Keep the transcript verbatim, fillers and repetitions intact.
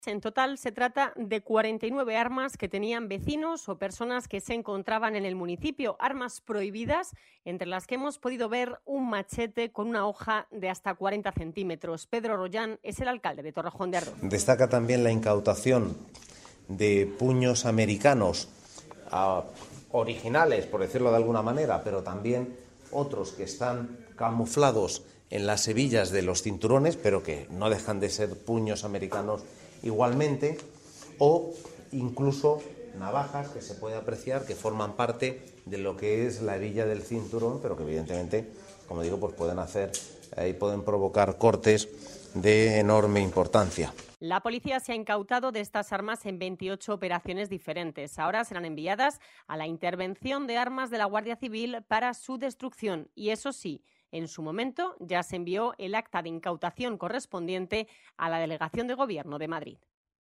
En total se trata de cuarenta y nueve armas que tenían vecinos o personas que se encontraban en el municipio, armas prohibidas, entre las que hemos podido ver un machete con una hoja de hasta cuarenta centímetros. Pedro Rollán es el alcalde de Torrejón de Ardoz. Destaca también la incautación de puños americanos uh, originales, por decirlo de alguna manera, pero también otros que están camuflados en las hebillas de los cinturones, pero que no dejan de ser puños americanos igualmente, o incluso navajas que se puede apreciar que forman parte de lo que es la hebilla del cinturón, pero que evidentemente, como digo, pues pueden hacer y eh, pueden provocar cortes de enorme importancia. La policía se ha incautado de estas armas en veintiocho operaciones diferentes. Ahora serán enviadas a la intervención de armas de la Guardia Civil para su destrucción. Y eso sí, en su momento ya se envió el acta de incautación correspondiente a la Delegación de Gobierno de Madrid.